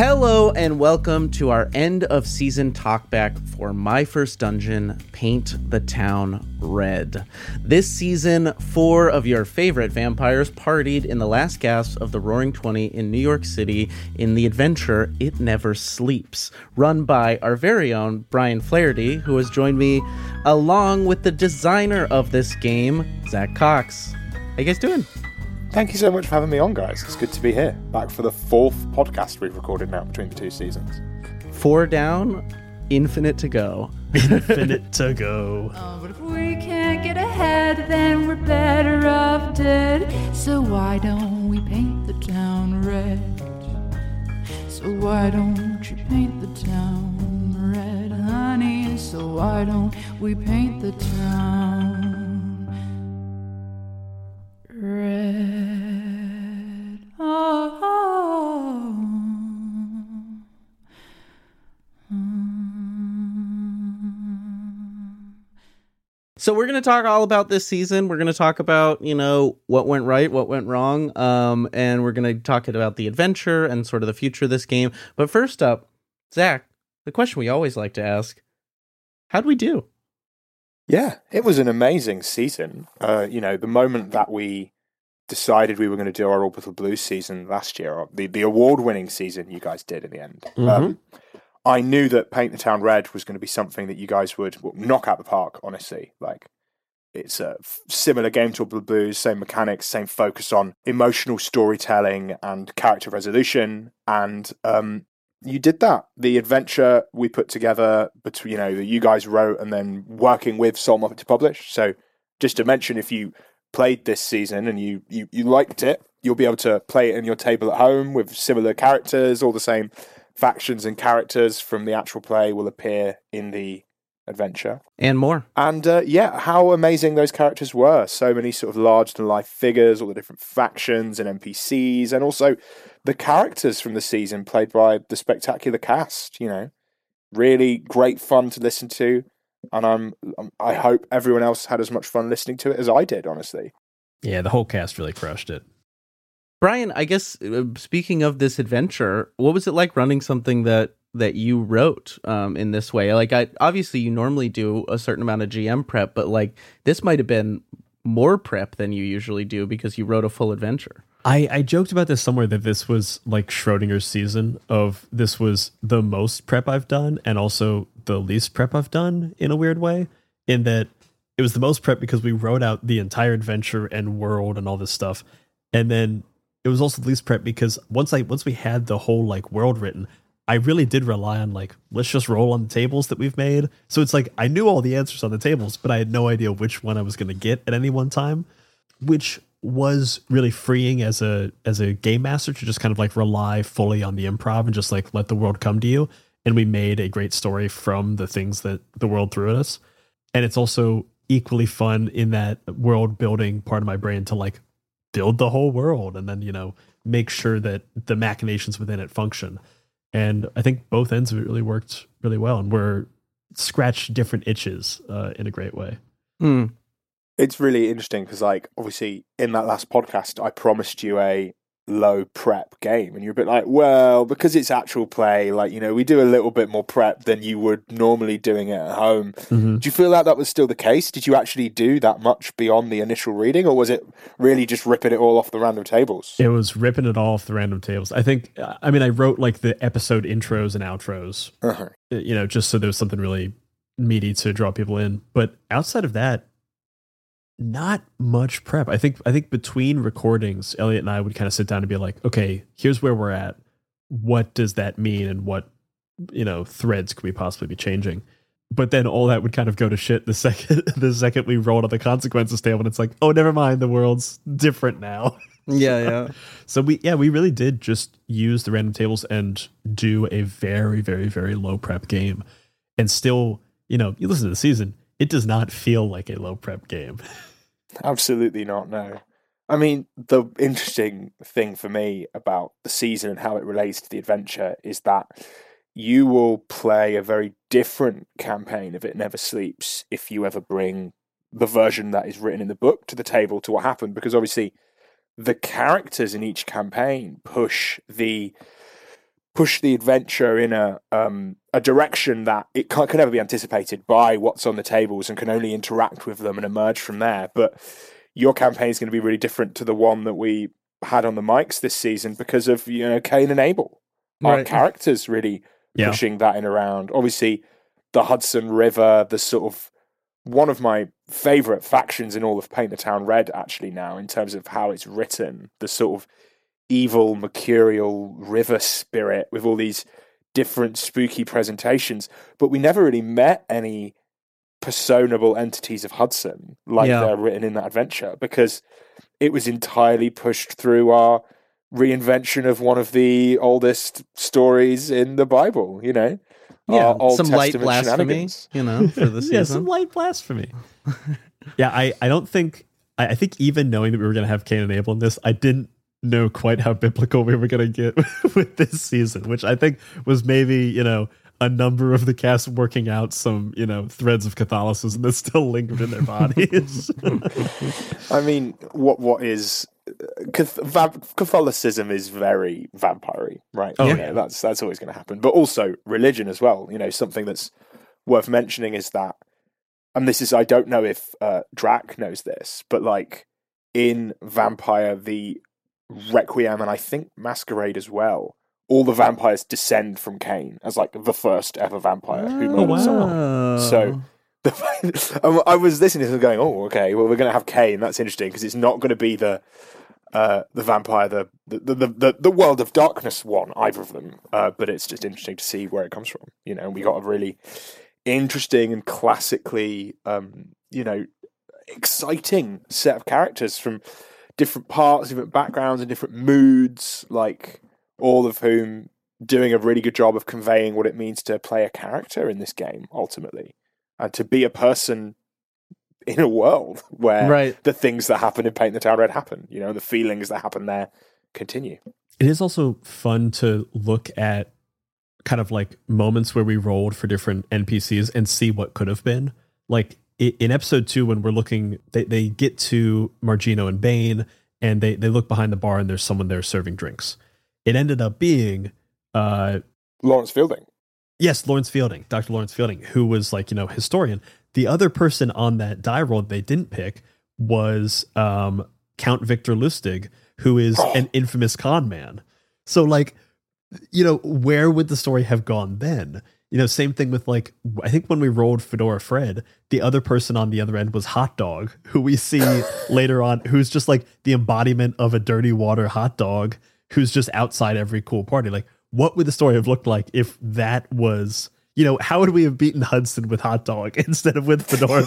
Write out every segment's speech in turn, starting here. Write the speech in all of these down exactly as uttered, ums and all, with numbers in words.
Hello and welcome to our end of season talkback for My First Dungeon, Paint the Town Red. This season, four of your favorite vampires partied in the last gasps of the Roaring Twenty in New York City in the adventure It Never Sleeps, run by our very own Brian Flaherty, who has joined me along with the designer of this game, Zach Cox. How you guys doing? Thank you so much for having me on, guys. It's good to be here. Back for the fourth podcast we've recorded now between the two seasons. Four down, infinite to go. Infinite to go. Oh, but if we can't get ahead, then we're better off dead. So why don't we paint the town red? So why don't you paint the town red, honey? So why don't we paint the town red? Oh, oh, oh. So we're going to talk all about this season. We're going to talk about, you know, what went right, what went wrong, um, and we're going to talk about the adventure and sort of the future of this game. But first up, Zach, the question we always like to ask, how'd we do? Yeah, it was an amazing season. Uh, you know, the moment that we decided we were going to do our Orbital Blues season last year, the, the award-winning season you guys did in the end, Mm-hmm. um, I knew that Paint the Town Red was going to be something that you guys would well, knock out the park, honestly. Like, it's a f- similar game to Orbital Blues, same mechanics, same focus on emotional storytelling and character resolution, and um, you did that. The adventure we put together, between you know, that you guys wrote and then working with Soul Muppet to publish. So, just to mention, if you played this season and you, you, you liked it, you'll be able to play it in your table at home with similar characters. All the same factions and characters from the actual play will appear in the adventure. And more. And uh, yeah, how amazing those characters were. So many sort of large-than-life figures, all the different factions and N P Cs, and also the characters from the season played by the spectacular cast, you know. Really great fun to listen to. And I'm, I hope everyone else had as much fun listening to it as I did, honestly. Yeah, the whole cast really crushed it. Brian, I guess, uh, speaking of this adventure, what was it like running something that, that you wrote um, in this way? Like, I obviously, you normally do a certain amount of G M prep, but like this might have been more prep than you usually do because you wrote a full adventure. I, I joked about this somewhere that this was like Schrodinger's season of this was the most prep I've done and also the least prep I've done in a weird way, in that it was the most prep because we wrote out the entire adventure and world and all this stuff. And then it was also the least prep because once I once we had the whole like world written, I really did rely on like, let's just roll on the tables that we've made. So it's like I knew all the answers on the tables, but I had no idea which one I was going to get at any one time, which was really freeing as a as a game master to just kind of like rely fully on the improv and just like let the world come to you. And we made a great story from the things that the world threw at us. And it's also equally fun in that world building part of my brain to like build the whole world and then, you know, make sure that the machinations within it function. And I think both ends of it really worked really well. And we're scratched different itches uh, in a great way. Hmm. It's really interesting because, like, obviously in that last podcast, I promised you a low prep game and you're a bit like, well, because it's actual play, like, you know, we do a little bit more prep than you would normally doing it at home. Mm-hmm. Do you feel like that was still the case? Did you actually do that much beyond the initial reading, or was it really just ripping it all off the random tables? It was ripping it all off the random tables. I think, I mean, I wrote like the episode intros and outros, Uh-huh. you know, just so there was something really meaty to draw people in. But outside of that, not much prep. I think I think between recordings, Elliot and I would kind of sit down and be like, okay, here's where we're at. What does that mean? And what, you know, threads could we possibly be changing? But then all that would kind of go to shit the second the second we rolled on the consequences table, and it's like, oh, never mind, the world's different now. Yeah, yeah. So we yeah, we really did just use the random tables and do a very, very, very low prep game. And still, you know, you listen to the season, it does not feel like a low prep game. Absolutely not, no. I mean, the interesting thing for me about the season and how it relates to the adventure is that you will play a very different campaign of It Never Sleeps if you ever bring the version that is written in the book to the table to what happened, because obviously the characters in each campaign push the push the adventure in a um, a direction that it can't, can never be anticipated by what's on the tables and can only interact with them and emerge from there. But your campaign is going to be really different to the one that we had on the mics this season because of, you know, Cain and Abel. Our Right. characters really Yeah. pushing that in around. Obviously, the Hudson River, the sort of one of my favorite factions in all of Paint the Town Red, actually, now, in terms of how it's written, the sort of evil, mercurial river spirit with all these different spooky presentations. But we never really met any personable entities of Hudson like Yeah. they're written in that adventure because it was entirely pushed through our reinvention of one of the oldest stories in the Bible, you know? Yeah, Our Old some light Testament blasphemy, shenanigans. you know, for the Yeah, some season. light blasphemy. yeah, I, I don't think I, I think even knowing that we were going to have Cain and Abel in this, I didn't know quite how biblical we were going to get with this season, which I think was maybe, you know, a number of the cast working out some, you know, threads of Catholicism that still lingered in their bodies. I mean, what what is Cath- va- Catholicism is very vampire-y, right? Oh, You yeah. know, that's that's always going to happen. But also religion as well. You know, something that's worth mentioning is that, and this is, I don't know if uh, Drac knows this, but like in Vampire, the Requiem, and I think Masquerade as well, all the vampires descend from Cain as like the first ever vampire who Oh, murdered someone. wow. So the, I was listening to this and going, oh, okay, well, we're going to have Cain. That's interesting because it's not going to be the uh, the vampire, the the, the the the World of Darkness one, either of them. Uh, but it's just interesting to see where it comes from. You know, we got a really interesting and classically, um, you know, exciting set of characters from different parts, different backgrounds, and different moods. Like all of whom doing a really good job of conveying what it means to play a character in this game, ultimately. And to be a person in a world where Right. the things that happen in Paint the Town Red happen, you know, the feelings that happen there continue. It is also fun to look at kind of like moments where we rolled for different N P Cs and see what could have been. Like i- in episode two, when we're looking, they, they get to Margino and Bane and they, they look behind the bar and there's someone there serving drinks. It ended up being, uh, Lawrence Fielding. yes, Lawrence Fielding, Doctor Lawrence Fielding, who was like, you know, historian. The other person on that die roll they didn't pick was um, Count Victor Lustig, who is Oh. an infamous con man. So like, you know, where would the story have gone then? You know, same thing with like, I think when we rolled Fedora Fred, the other person on the other end was Hot Dog, who we see later on, who's just like the embodiment of a dirty water hot dog, who's just outside every cool party. Like, what would the story have looked like if that was, you know, how would we have beaten Hudson with Hot Dog instead of with Fedora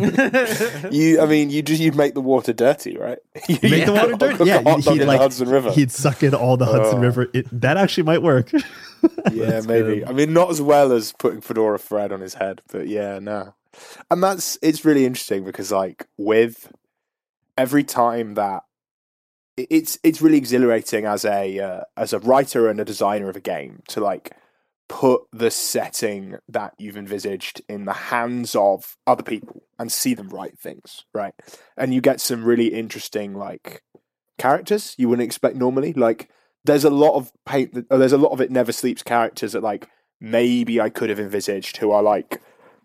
Fred? You, I mean, you just you'd make the water dirty, right? You Make the water dirty. Cook a Yeah, hot dog he'd in like the Hudson River. he'd suck in all the Hudson Oh. River. It, that actually might work. Yeah, That's maybe. good. I mean, not as well as putting Fedora Fred on his head, but yeah, no. And that's it's really interesting because, like, with every time that it- it's it's really exhilarating as a uh, as a writer and a designer of a game to like put the setting that you've envisaged in the hands of other people and see them write things, right? And you get some really interesting like characters you wouldn't expect normally. Like there's a lot of paint that, or there's a lot of It Never Sleeps characters that like maybe I could have envisaged who are like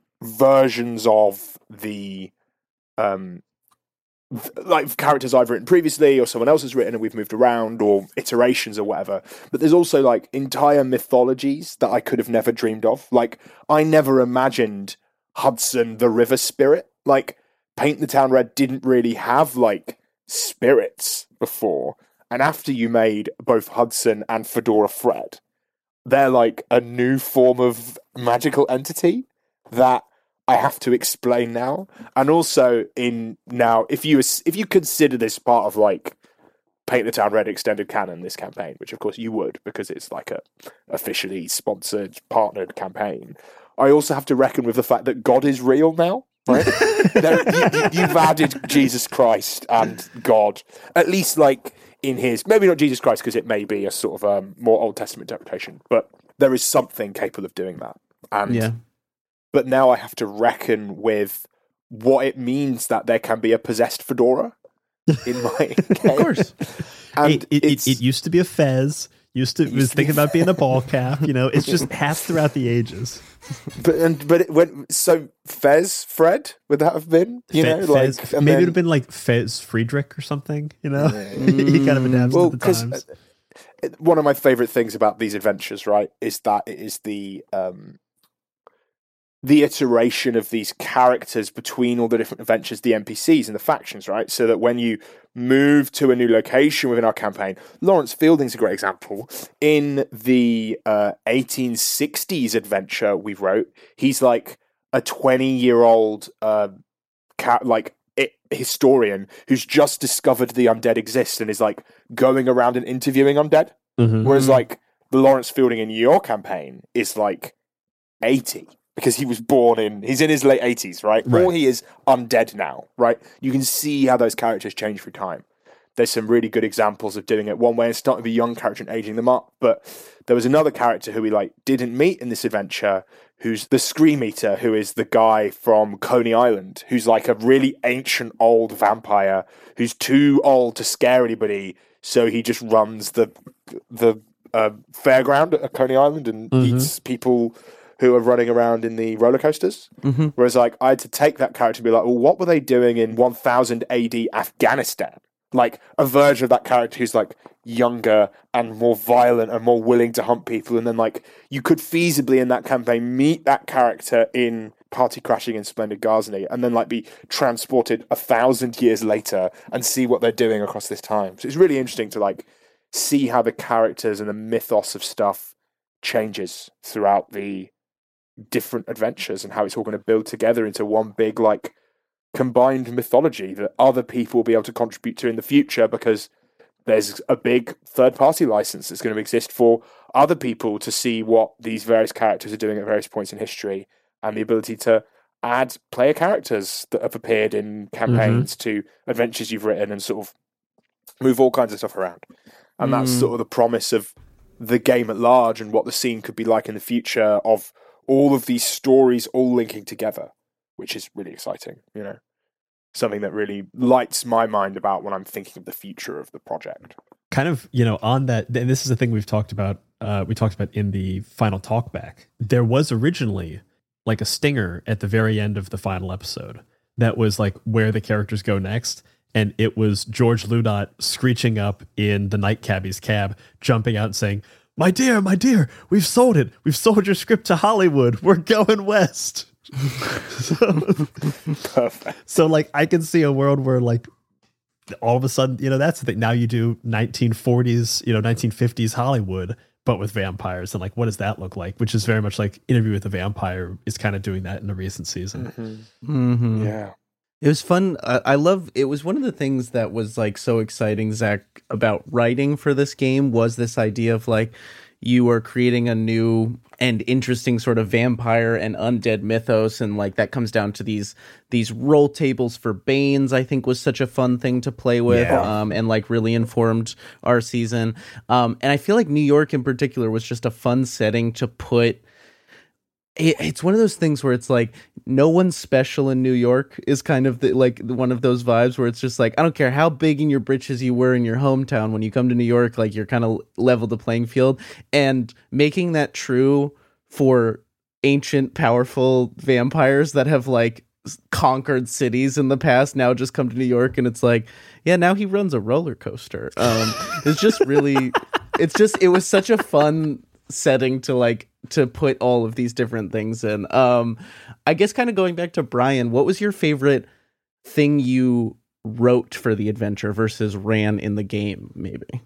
versions of the um th- like characters I've written previously or someone else has written and we've moved around or iterations or whatever. But there's also like entire mythologies that I could have never dreamed of. Like I never imagined Hudson the river spirit. Like Paint the Town Red didn't really have like spirits before. And after you made both Hudson and Fedora Fred, they're like a new form of magical entity that I have to explain now. And also in now, if you if you consider this part of like Paint the Town Red extended canon, this campaign, which of course you would because it's like a officially sponsored, partnered campaign, I also have to reckon with the fact that God is real now. Right? There, you, you, you've added Jesus Christ and God, at least like in his, maybe not Jesus Christ because it may be a sort of um, more Old Testament interpretation, but there is something capable of doing that. And Yeah. but now I have to reckon with what it means that there can be a possessed fedora in my game. Of course. And it, it, it's, it, it used to be a fez. Used to was thinking about being a ball cap. You know, it's just half throughout the ages. But and but it went so Fez Fred would that have been? You Fe- know, like Fez, and maybe then, it would have been like Fez Friedrich or something. You know, he kind of adapts well, to the times. Uh, one of my favorite things about these adventures, right, is that it is the um, the iteration of these characters between all the different adventures, the N P Cs and the factions, right? So that when you move to a new location within our campaign, Lawrence Fielding's a great example. In the uh, eighteen sixties adventure we wrote, he's like a twenty-year-old uh, cat, like it, historian who's just discovered the undead exist and is like going around and interviewing undead. Mm-hmm. Whereas like the Lawrence Fielding in your campaign is like eighty. Because he was born in, he's in his late eighties, right? right? Or he is undead now, right? You can see how those characters change through time. There's some really good examples of doing it one way and starting with a young character and aging them up. But there was another character who we like didn't meet in this adventure, who's the Scream Eater, who is the guy from Coney Island, who's like a really ancient old vampire who's too old to scare anybody, so he just runs the the uh, fairground at Coney Island and mm-hmm. eats people who are running around in the roller coasters. Mm-hmm. Whereas like I had to take that character and be like, well, what were they doing in one thousand A D Afghanistan? Like a version of that character who's like younger and more violent and more willing to hunt people. And then like you could feasibly in that campaign meet that character in Party Crashing in Splendid Ghazni and then like be transported a thousand years later and see what they're doing across this time. So it's really interesting to like see how the characters and the mythos of stuff changes throughout the different adventures and how it's all going to build together into one big like combined mythology that other people will be able to contribute to in the future, because there's a big third party license that's going to exist for other people to see what these various characters are doing at various points in history, and the ability to add player characters that have appeared in campaigns mm-hmm. to adventures you've written and sort of move all kinds of stuff around. And mm. that's sort of the promise of the game at large and what the scene could be like in the future, of all of these stories all linking together, which is really exciting, you know, something that really lights my mind about when I'm thinking of the future of the project. Kind of, you know, on that, and this is the thing we've talked about, uh, we talked about in the final talkback. There was originally like a stinger at the very end of the final episode that was like where the characters go next. And it was George Ludot screeching up in the night cabbie's cab, jumping out and saying, "My dear, my dear, we've sold it. We've sold your script to Hollywood. We're going west." so, Perfect. So, like, I can see a world where, like, all of a sudden, you know, that's the thing. Now you do nineteen forties, you know, nineteen fifties Hollywood, but with vampires. And, like, what does that look like? Which is very much like Interview with the Vampire is kind of doing that in a recent season. Mm-hmm. Mm-hmm. Yeah. It was fun. I, I love, it was one of the things that was like so exciting, Zach, about writing for this game was this idea of like, you are creating a new and interesting sort of vampire and undead mythos, and like that comes down to these these roll tables for Banes, I think was such a fun thing to play with, yeah. um, and like really informed our season. Um, and I feel like New York in particular was just a fun setting to put. It, it's one of those things where it's like no one's special in New York is kind of the, like one of those vibes where it's just like, I don't care how big in your britches you were in your hometown, when you come to New York, like you're kind of level the playing field. And making that true for ancient, powerful vampires that have like conquered cities in the past now just come to New York, and it's like, yeah, now he runs a roller coaster. Um, it's just really, it's just, it was such a fun setting to like to put all of these different things in. Um, I guess kind of going back to Brian, what was your favorite thing you wrote for the adventure versus ran in the game, maybe?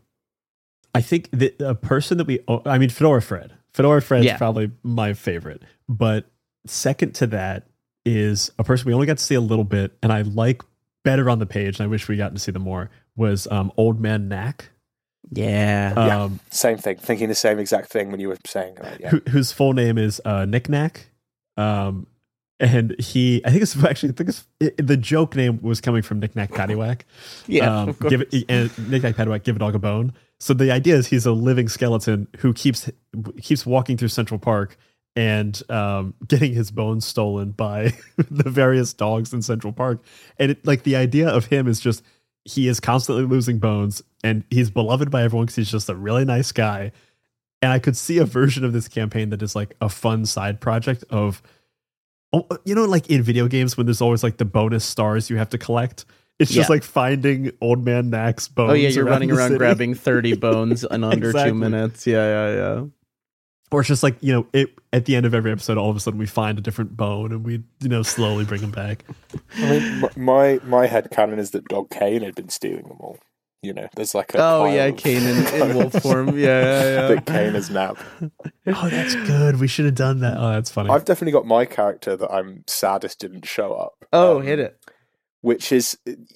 I think the a person that we, I mean, Fedora Fred. Fedora Fred's yeah. probably my favorite. But second to that is a person we only got to see a little bit, and I like better on the page, and I wish we got to see them more, was um, Old Man Knack. Yeah. Um, yeah. Same thing. Thinking the same exact thing when you were saying that. Yeah. Who, whose full name is uh, Nick Knack. Um, and he, I think it's actually, I think it's, it, the joke name was coming from Nick Knack Paddywhack. Yeah. Um, give it, and Nick Knack Paddywhack, give a dog a bone. So the idea is he's a living skeleton who keeps keeps walking through Central Park and um, getting his bones stolen by the various dogs in Central Park. And it, like the idea of him is just he is constantly losing bones, and he's beloved by everyone because he's just a really nice guy. And I could see a version of this campaign that is like a fun side project of, oh, you know, like in video games when there's always like the bonus stars you have to collect. It's just Yeah. like finding Old Man Knack's bones. Oh yeah, you're around running the around city. grabbing thirty bones in under Exactly. two minutes. Yeah, yeah, yeah. Or it's just like, you know, it at the end of every episode, all of a sudden we find a different bone and we, you know, slowly bring them back. I mean, m- my my headcanon is that Dog Kane had been stealing them all. You know, there's like a Oh pile yeah, of Kane in, in wolf form. Yeah, yeah, yeah. that Kane has nabbed. Oh, that's good. We should have done that. Oh, that's funny. I've definitely got my character that I'm saddest didn't show up. Oh, um, hit it. Which is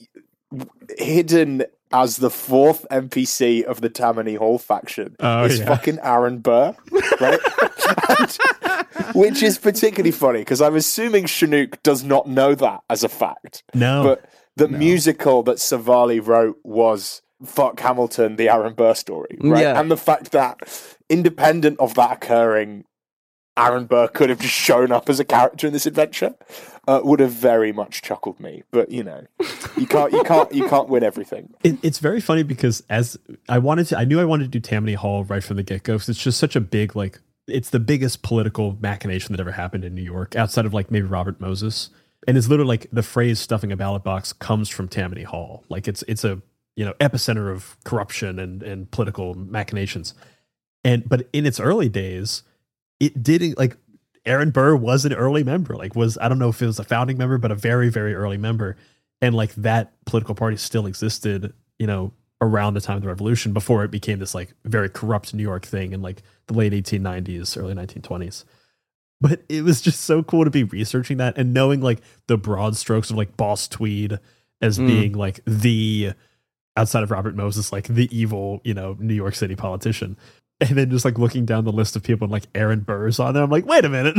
hidden as the fourth N P C of the Tammany Hall faction. Oh, is yeah. fucking Aaron Burr, right? And- which is particularly funny because I'm assuming Chinook does not know that as a fact. no. But the musical that Savali wrote was Fuck Hamilton, the Aaron Burr story, right? Yeah. And the fact that, independent of that occurring, Aaron Burr could have just shown up as a character in this adventure uh, would have very much chuckled me. But you know, you can't, you can't, you can't win everything. It, it's very funny because as I wanted to, I knew I wanted to do Tammany Hall right from the get go because it's just such a big, like, it's the biggest political machination that ever happened in New York outside of like maybe Robert Moses. And it's literally like the phrase stuffing a ballot box comes from Tammany Hall. Like it's, it's a, you know, epicenter of corruption and, and political machinations. And, but in its early days, it didn't like Aaron Burr was an early member, like was, I don't know if it was a founding member, but a very, very early member. And like that political party still existed, you know, around the time of the revolution before it became this like very corrupt New York thing in like the late eighteen nineties, early nineteen twenties. But it was just so cool to be researching that and knowing like the broad strokes of like Boss Tweed as Mm. being like the, outside of Robert Moses, like the evil, you know, New York City politician. And then just like looking down the list of people and like Aaron Burr's on there. I'm like, wait a minute,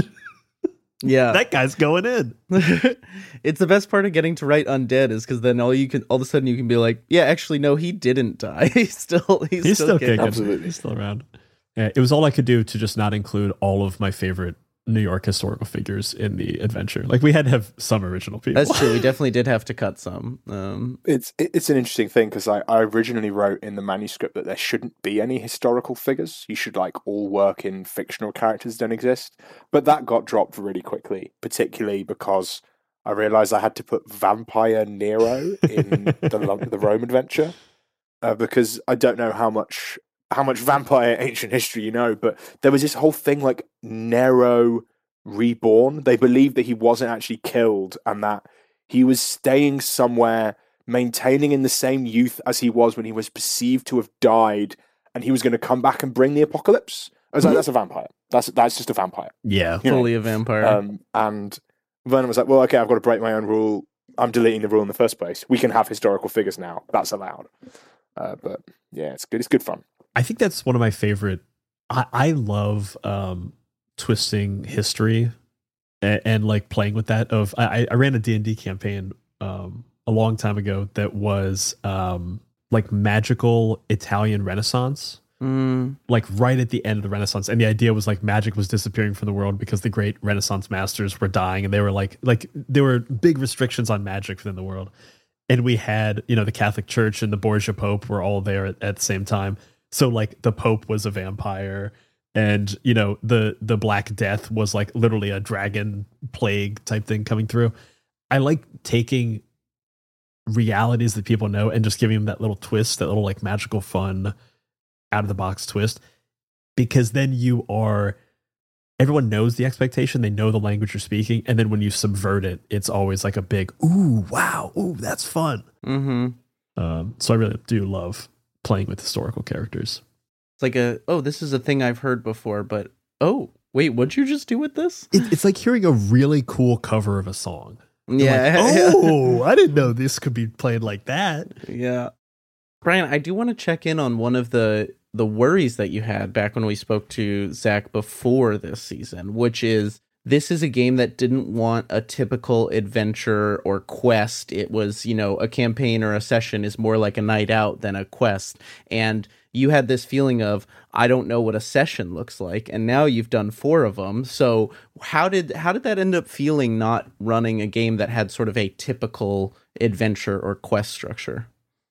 Yeah. that guy's going in. It's the best part of getting to write undead is because then all you can all of a sudden you can be like, yeah, actually no, he didn't die. he's still he's, He's still kicking. kicking. Absolutely. He's still around. Yeah, it was all I could do to just not include all of my favorite New York historical figures in the adventure. Like we had to have some original people. That's true. We definitely did have to cut some. Um, It's it- it's an interesting thing because I, I originally wrote in the manuscript that there shouldn't be any historical figures. You should like all work in fictional characters that don't exist. But that got dropped really quickly, particularly because I realized I had to put Vampire Nero in the Lo- the Rome adventure uh, because I don't know how much how much vampire ancient history you know, but there was this whole thing like Nero reborn. They believed that he wasn't actually killed and that he was staying somewhere, maintaining in the same youth as he was when he was perceived to have died, and he was going to come back and bring the apocalypse. I was like, that's a vampire. That's that's just a vampire. Yeah. You know? fully a vampire. Um, and Vernon was like, well, okay, I've got to break my own rule. I'm deleting the rule in the first place. We can have historical figures now. That's allowed. Uh, but yeah, it's good. It's good fun. I think that's one of my favorite. I, I love um, twisting history and, and like playing with that. Of I, I ran a D and D campaign um, a long time ago that was um, like magical Italian Renaissance, Mm, like right at the end of the Renaissance. And the idea was like magic was disappearing from the world because the great Renaissance masters were dying, and they were like like there were big restrictions on magic within the world. And we had, you know, the Catholic Church and the Borgia Pope were all there at, at the same time. So like the Pope was a vampire, and you know the the Black Death was like literally a dragon plague type thing coming through. I like taking realities that people know and just giving them that little twist, that little like magical fun out of the box twist, because then you are everyone knows the expectation, they know the language you're speaking, and then when you subvert it, it's always like a big ooh, wow, ooh, that's fun. mm-hmm. Um, so I really do love playing with historical characters. It's like a, oh, this is a thing I've heard before, but oh, wait, what'd you just do with this? It, it's like hearing a really cool cover of a song. You're Yeah. like, oh, I didn't know this could be played like that. Yeah. Brian, I do want to check in on one of the the worries that you had back when we spoke to Zach before this season, which is this is a game that didn't want a typical adventure or quest. It was, you know, a campaign or a session is more like a night out than a quest. And you had this feeling of, I don't know what a session looks like. And now you've done four of them. So how did how did that end up feeling, not running a game that had sort of a typical adventure or quest structure?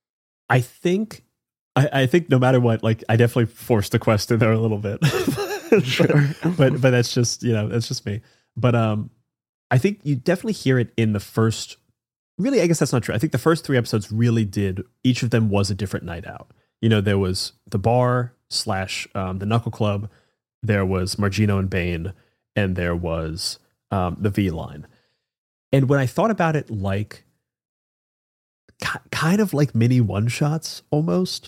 I think, I, I think no matter what, like I definitely forced the quest in there a little bit, Sure. but but that's just you know that's just me. But um, I think you definitely hear it in the first. Really, I guess that's not true. I think the first three episodes really did. Each of them was a different night out. You know, there was the bar slash um, the Knuckle Club. There was Margino and Bane, and there was um, the V line. And when I thought about it, like kind of like mini one shots almost,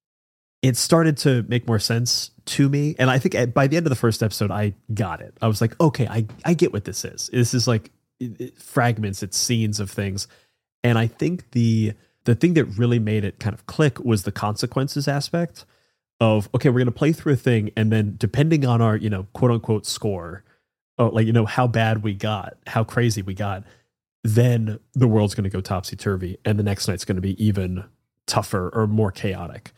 it started to make more sense to me. And I think by the end of the first episode, I got it. I was like, okay, I, I get what this is. This is like it, it, fragments, it's scenes of things. And I think the the thing that really made it kind of click was the consequences aspect of, okay, we're going to play through a thing. And then depending on our, you know, quote unquote score, oh, like, you know, how bad we got, how crazy we got, then the world's going to go topsy-turvy. And the next night's going to be even tougher or more chaotic.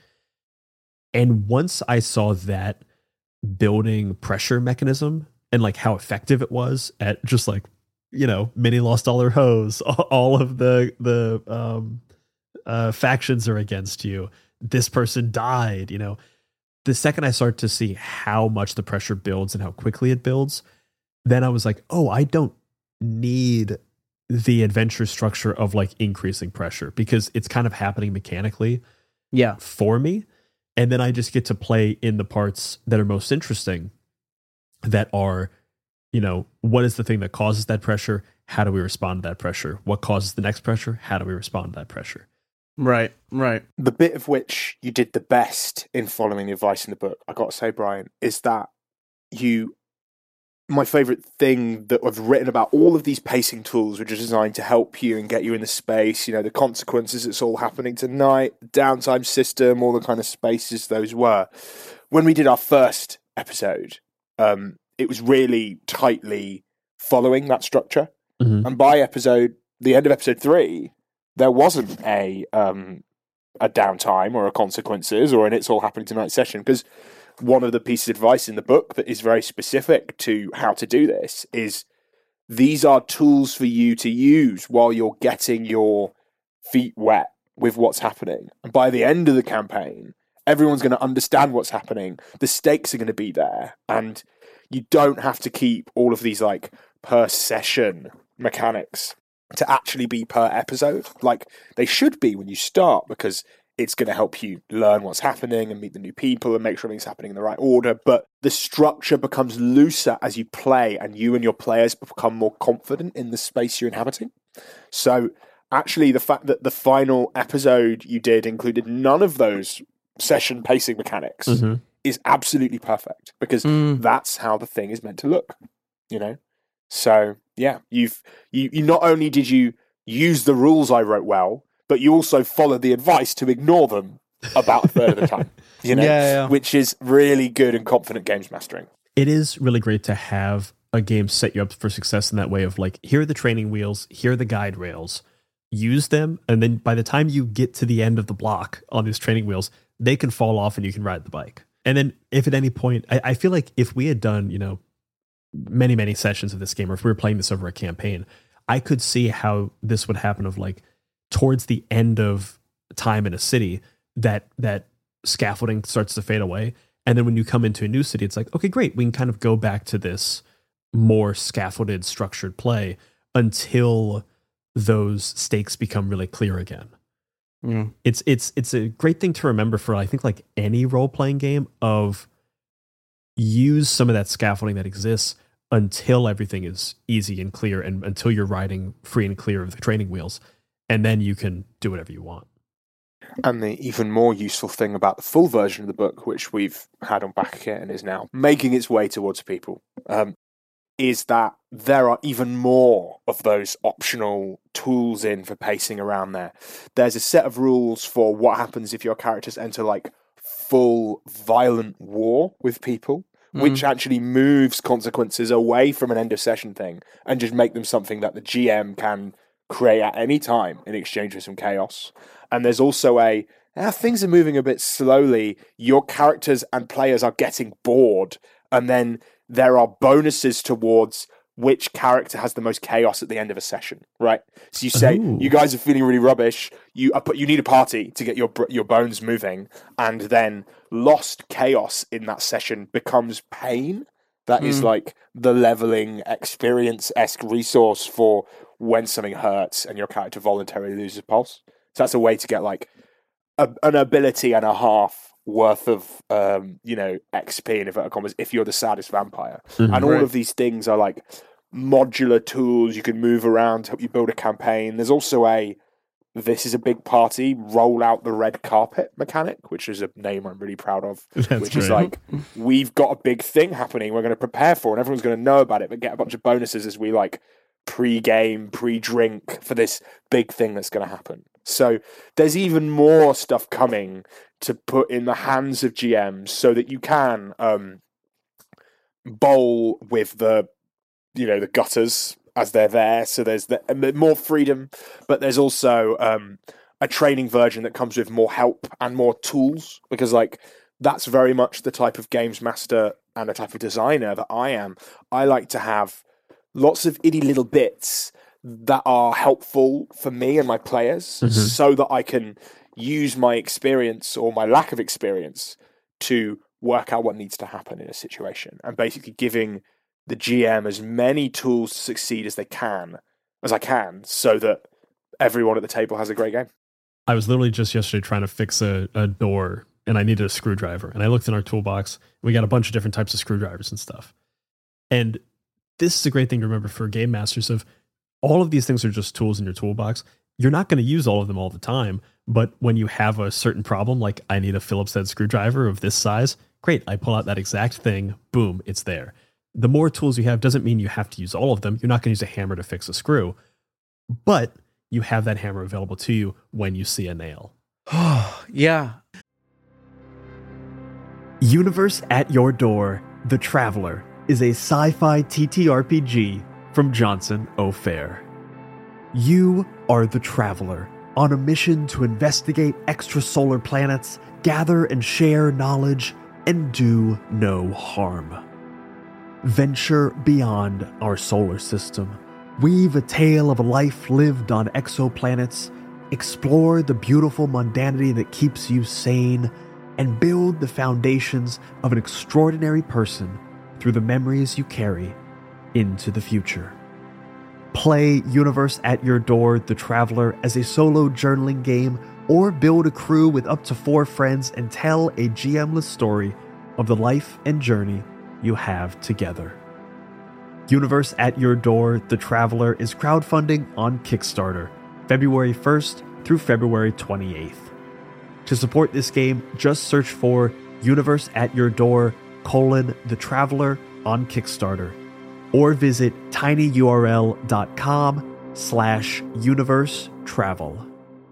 And once I saw that building pressure mechanism and like how effective it was at just like, you know, many lost all their hoes, all of the, the um, uh, factions are against you. This person died, you know, the second I start to see how much the pressure builds and how quickly it builds, then I was like, oh, I don't need the adventure structure of like increasing pressure because it's kind of happening mechanically Yeah. for me. And then I just get to play in the parts that are most interesting, that are, you know, what is the thing that causes that pressure? How do we respond to that pressure? What causes the next pressure? How do we respond to that pressure? Right, right. The bit of which you did the best in following the advice in the book, I got to say, Brian, is that you, my favourite thing that I've written about all of these pacing tools, which are designed to help you and get you in the space, you know, the consequences, it's all happening tonight, the downtime system, all the kind of spaces those were. When we did our first episode, um, it was really tightly following that structure. Mm-hmm. And by episode, the end of episode three, there wasn't a um, a downtime or a consequences or an it's all happening tonight session, because one of the pieces of advice in the book that is very specific to how to do this is these are tools for you to use while you're getting your feet wet with what's happening. And by the end of the campaign, everyone's going to understand what's happening. The stakes are going to be there. And you don't have to keep all of these like per session mechanics to actually be per episode. Like they should be when you start, because it's going to help you learn what's happening and meet the new people and make sure everything's happening in the right order. But the structure becomes looser as you play, and you and your players become more confident in the space you're inhabiting. So actually, the fact that the final episode you did included none of those session pacing mechanics mm-hmm. is absolutely perfect, because mm. that's how the thing is meant to look, you know? So yeah, you've, you, you not only did you use the rules I wrote well, but you also followed the advice to ignore them about a third of the time, you know, yeah, yeah. which is really good and confident games mastering. It is really great to have a game set you up for success in that way of like, here are the training wheels, here are the guide rails, use them. And then by the time you get to the end of the block on these training wheels, they can fall off and you can ride the bike. And then if at any point, I, I feel like if we had done, you know, many, many sessions of this game, or if we were playing this over a campaign, I could see how this would happen of like, towards the end of time in a city, that that scaffolding starts to fade away. And then when you come into a new city, it's like, okay, great. We can kind of go back to this more scaffolded, structured play until those stakes become really clear again. Yeah. It's it's it's a great thing to remember for, I think, like any role-playing game, of use some of that scaffolding that exists until everything is easy and clear, and until you're riding free and clear of the training wheels. And then you can do whatever you want. And the even more useful thing about the full version of the book, which we've had on Backit and is now making its way towards people, um, is that there are even more of those optional tools in for pacing around there. There's a set of rules for what happens if your characters enter like full violent war with people, mm. which actually moves consequences away from an end of session thing and just make them something that the G M can create at any time in exchange for some chaos. And there's also a ah, things are moving a bit slowly, your characters and players are getting bored, and then there are bonuses towards which character has the most chaos at the end of a session, right? So you say, Ooh. you guys are feeling really rubbish. You uh, you need a party to get your your bones moving, and then lost chaos in that session becomes pain. That mm. is like the leveling experience-esque resource for when something hurts and your character voluntarily loses pulse. So that's a way to get like a, an ability and a half worth of um, you know X P in inverted commas if you're the saddest vampire. Mm-hmm. And all right. of these things are like modular tools you can move around to help you build a campaign. There's also a this is a big party, roll out the red carpet mechanic, which is a name I'm really proud of. That's which great. is like, we've got a big thing happening we're going to prepare for, and everyone's going to know about it, but get a bunch of bonuses as we like pre-game, pre-drink for this big thing that's going to happen. So there's even more stuff coming to put in the hands of G Ms so that you can um, bowl with the, you know, the gutters as they're there. So there's the, more freedom, but there's also um, a training version that comes with more help and more tools, because like that's very much the type of games master and the type of designer that I am. I like to have lots of itty little bits that are helpful for me and my players, mm-hmm. so that I can use my experience or my lack of experience to work out what needs to happen in a situation, and basically giving the G M as many tools to succeed as they can, as I can, so that everyone at the table has a great game. I was literally just yesterday trying to fix a, a door, and I needed a screwdriver. And I looked in our toolbox. We got a bunch of different types of screwdrivers and stuff. And this is a great thing to remember for game masters of all of these things are just tools in your toolbox. You're not going to use all of them all the time, but when you have a certain problem, like I need a Phillips head screwdriver of this size, great. I pull out that exact thing. Boom, it's there. The more tools you have doesn't mean you have to use all of them. You're not going to use a hammer to fix a screw, but you have that hammer available to you when you see a nail. Yeah. Universe at Your Door, The Traveler, is a sci-fi T T R P G from Johnson O'Fair. You are the Traveler, on a mission to investigate extrasolar planets, gather and share knowledge, and do no harm. Venture beyond our solar system, weave a tale of a life lived on exoplanets, explore the beautiful mundanity that keeps you sane, and build the foundations of an extraordinary person through the memories you carry into the future. Play Universe at Your Door, The Traveler as a solo journaling game, or build a crew with up to four friends and tell a G M-less story of the life and journey you have together. Universe at Your Door, The Traveler is crowdfunding on Kickstarter, February first through February twenty-eighth. To support this game, just search for Universe at Your Door, colon, The Traveler on Kickstarter, or visit tinyurl.com slash universe travel.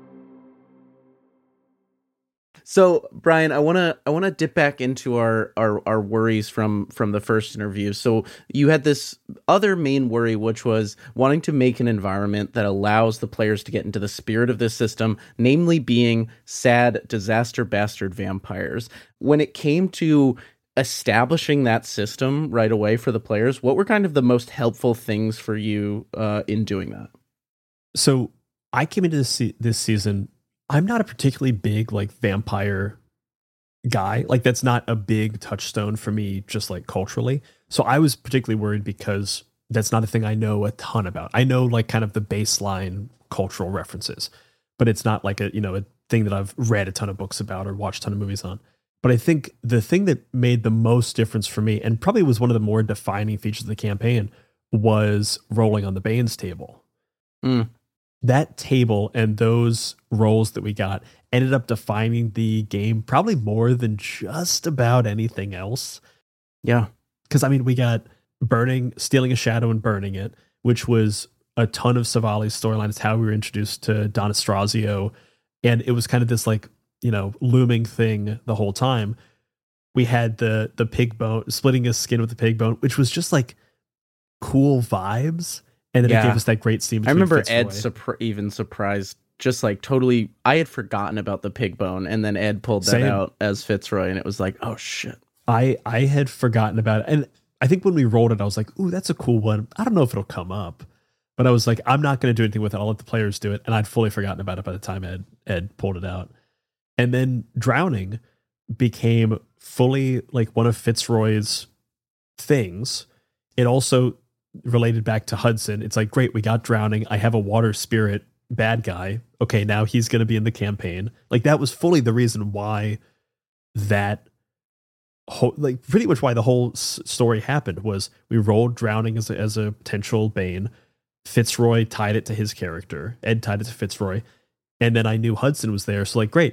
So, Brian, I want to I want to dip back into our, our our worries from from the first interview. So, you had this other main worry, which was wanting to make an environment that allows the players to get into the spirit of this system, namely being sad, disaster bastard vampires. When it came to establishing that system right away for the players, what were kind of the most helpful things for you uh, in doing that? So, I came into this se- this season. I'm not a particularly big like vampire guy. Like that's not a big touchstone for me, just like culturally. So I was particularly worried because that's not a thing I know a ton about. I know like kind of the baseline cultural references, but it's not like a, you know, a thing that I've read a ton of books about or watched a ton of movies on. But I think the thing that made the most difference for me, and probably was one of the more defining features of the campaign, was rolling on the Bane's table. Mm. That table and those roles that we got ended up defining the game probably more than just about anything else. Yeah. Because, I mean, we got burning, stealing a shadow and burning it, which was a ton of Savali's storyline. It's how we were introduced to Don Estrazio. And it was kind of this, like, you know, looming thing the whole time. We had the the pig bone, splitting his skin with the pig bone, which was just, like, cool vibes. And then yeah. it gave us that great scene. I remember Fitzroy. Ed surpri- even surprised, just like totally. I had forgotten about the pig bone, and then Ed pulled that Same. out as Fitzroy, and it was like, oh shit. I I had forgotten about it, and I think when we rolled it, I was like, ooh, that's a cool one. I don't know if it'll come up. But I was like, I'm not going to do anything with it. I'll let the players do it. And I'd fully forgotten about it by the time Ed, Ed pulled it out. And then Drowning became fully like one of Fitzroy's things. It also related back to Hudson. It's like, great, we got Drowning. I have a water spirit bad guy. Okay, now he's going to be in the campaign. Like, that was fully the reason why that whole, like pretty much why the whole s- story happened was we rolled Drowning as a, as a potential Bane. Fitzroy tied it to his character. Ed tied it to Fitzroy. And then I knew Hudson was there. So like, great.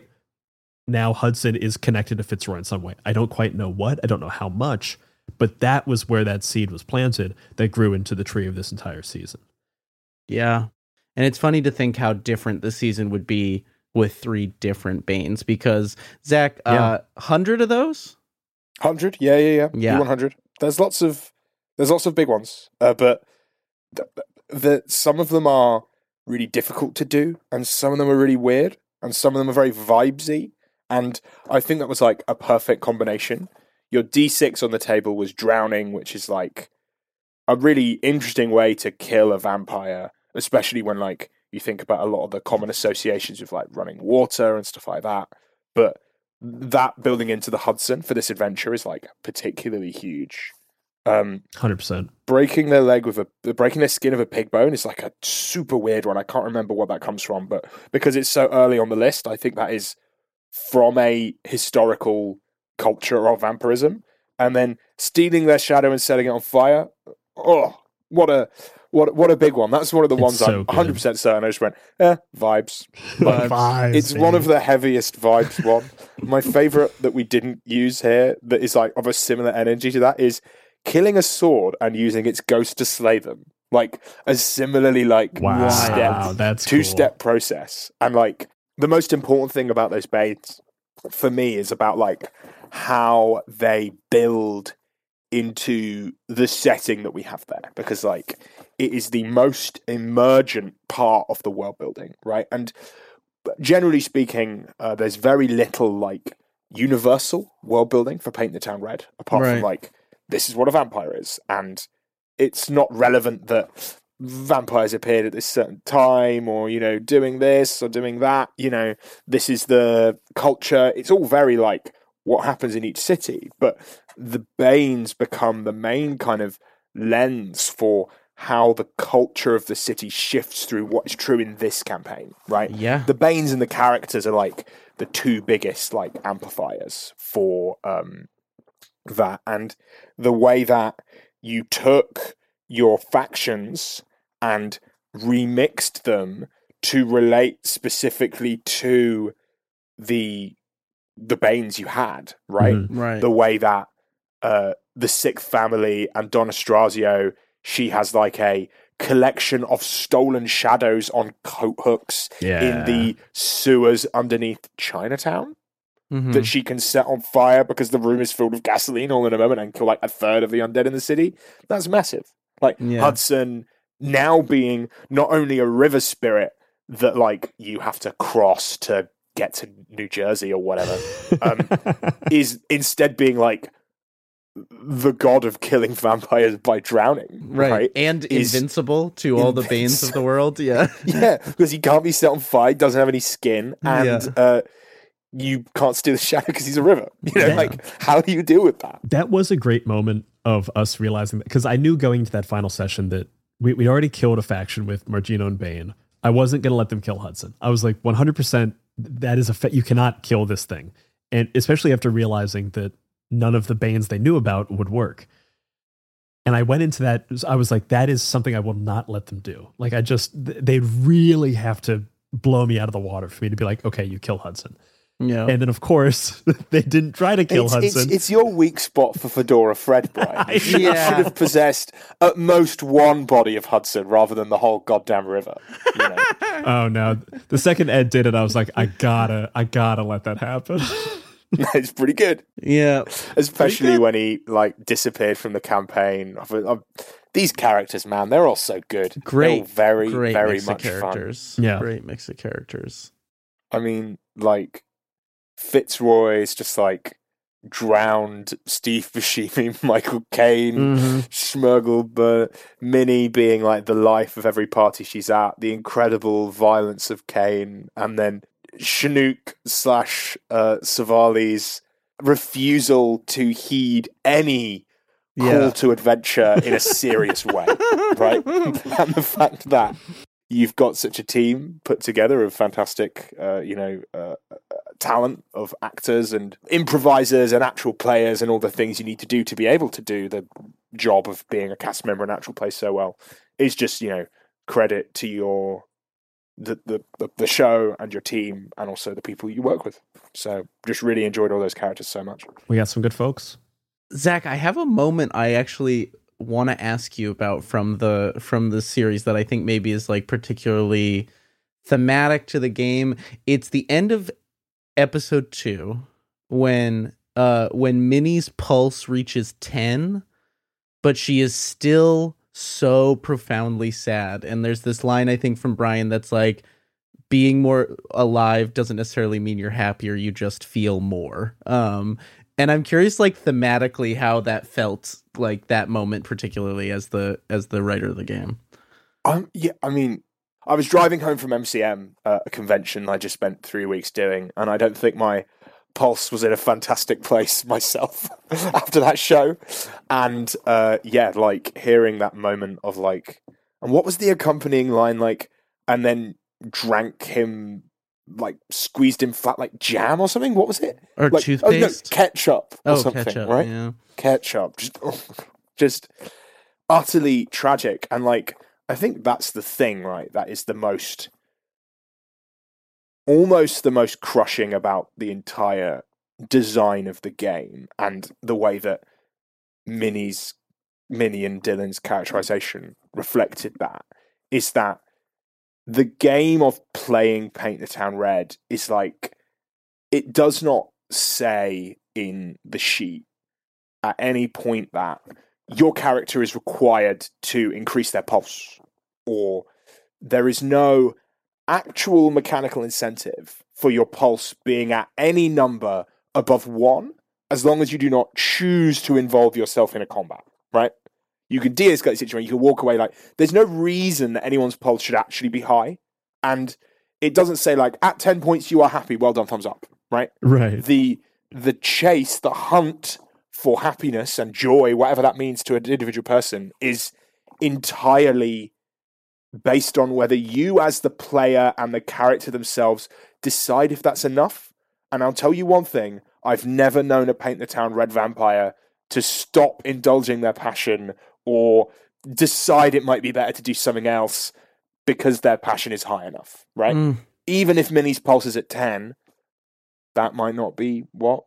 Now Hudson is connected to Fitzroy in some way. I don't quite know what. I don't know how much. But that was where that seed was planted that grew into the tree of this entire season. Yeah. And it's funny to think how different the season would be with three different Banes because, Zach, yeah. uh, one hundred of those? one hundred? Yeah, yeah, yeah. Yeah. one hundred. There's lots of, there's lots of big ones. Uh, but... Th- that some of them are really difficult to do, and some of them are really weird, and some of them are very vibesy, and I think that was like a perfect combination. Your D six on the table was Drowning, which is like a really interesting way to kill a vampire, especially when like you think about a lot of the common associations with like running water and stuff like that. But that building into the Hudson for this adventure is like particularly huge. Um, one hundred percent. Breaking their leg with a breaking their skin of a pig bone is like a super weird one. I can't remember what that comes from, but because it's so early on the list, I think that is from a historical culture of vampirism. And then stealing their shadow and setting it on fire. Oh, what a what what a big one! That's one of the It's ones so I'm one hundred percent certain. I just went, eh, vibes. Vibes. Vibes, It's baby. one of the heaviest vibes. One. My favorite that we didn't use here that is like of a similar energy to that is killing a sword and using its ghost to slay them, like a similarly like Wow, step, that's two cool. step process. And like the most important thing about those Banes for me is about like how they build into the setting that we have there, because like it is the most emergent part of the world building, right? And generally speaking, uh, there's very little like universal world building for Paint the Town Red, apart Right. from like this is what a vampire is, and it's not relevant that vampires appeared at this certain time, or you know, doing this or doing that. You know, this is the culture. It's all very like what happens in each city, but the Banes become the main kind of lens for how the culture of the city shifts through what is true in this campaign, right? Yeah. The Banes and the characters are like the two biggest like amplifiers for um that, and the way that you took your factions and remixed them to relate specifically to the the Banes you had, right? Mhm. Right. The way that uh, the Sixth Family and Don Astrazio, she has like a collection of stolen shadows on coat hooks Yeah. in the sewers underneath Chinatown Mhm. that she can set on fire because the room is filled with gasoline all in a moment and kill like a third of the undead in the city. That's massive. Like Yeah. Hudson now being not only a river spirit that like you have to cross to get to New Jersey or whatever, um, is instead being like the god of killing vampires by drowning, right. right? And Is invincible to all the Banes of the world. Yeah. Yeah, because he can't be set on fire, doesn't have any skin, and Yeah. uh, you can't steal the shadow because he's a river. You know, Yeah. like how do you deal with that? That was a great moment of us realizing that, because I knew going into that final session that we we already killed a faction with Margino and Bane. I wasn't going to let them kill Hudson. I was like, one hundred percent, that is a fa- you cannot kill this thing. And especially after realizing that none of the Banes they knew about would work. And I went into that, I was like, that is something I will not let them do. Like, I just, they'd really have to blow me out of the water for me to be like, okay, you kill Hudson. Yeah. And then, of course, they didn't try to kill It's, Hudson. it's, it's your weak spot for Fedora Fred, Brian. You should, Yeah. should have possessed at most one body of Hudson rather than the whole goddamn river. You know? Oh no! The second Ed did it, I was like, I gotta, I gotta let that happen. It's pretty good. Yeah. Especially good. when he like disappeared from the campaign. I've- I've- These characters, man, they're all so good. They're all Great. very, Great very mix much of fun. characters. Yeah. Great mix of characters. I mean, like Fitzroy is just like drowned Steve Buscemi, Michael Caine, Mm-hmm. Schmergel, but Minnie being like the life of every party she's at, the incredible violence of Caine, and then Chinook slash uh, Savali's refusal to heed any call Yeah. to adventure in a serious way, right? And the fact that you've got such a team put together of fantastic, uh, you know, uh, talent of actors and improvisers and actual players and all the things you need to do to be able to do the job of being a cast member and actual play so well is just, you know, credit to your the, the the the show and your team and also the people you work with. So just really enjoyed all those characters so much. We got some good folks. Zach, I have a moment I actually want to ask you about from the from the series that I think maybe is like particularly thematic to the game. It's the end of episode two when uh when Minnie's pulse reaches ten, but she is still so profoundly sad. And there's this line I think from Brian that's like, being more alive doesn't necessarily mean you're happier, you just feel more. Um and I'm curious, like, thematically how that felt, like that moment particularly as the as the writer of the game. Um, yeah, I mean, I was driving home from M C M, uh, a convention I just spent three weeks doing, and I don't think my pulse was in a fantastic place myself after that show. And uh, yeah, like hearing that moment of like, and what was the accompanying line like? And then drank him, like squeezed him flat like jam or something. What was it? Or like, toothpaste? Oh, no, ketchup or Oh, something, ketchup, right? yeah. Ketchup, just, oh, just utterly tragic. And like, I think that's the thing, right? That is the most, almost the most crushing about the entire design of the game and the way that Minnie's, Minnie and Dylan's characterization reflected that, is that the game of playing Paint the Town Red is like, it does not say in the sheet at any point that your character is required to increase their pulse, or there is no actual mechanical incentive for your pulse being at any number above one, as long as you do not choose to involve yourself in a combat, right? You can de-escalate the situation, you can walk away. Like, there's no reason that anyone's pulse should actually be high. And it doesn't say, like, at ten points you are happy, well done, thumbs up, right? Right. The the chase, the hunt for happiness and joy, whatever that means to an individual person, is entirely based on whether you as the player and the character themselves decide if that's enough. And I'll tell you one thing, I've never known a Paint the Town Red vampire to stop indulging their passion or decide it might be better to do something else because their passion is high enough, right? Mm. Even if Minnie's pulse is at ten, that might not be what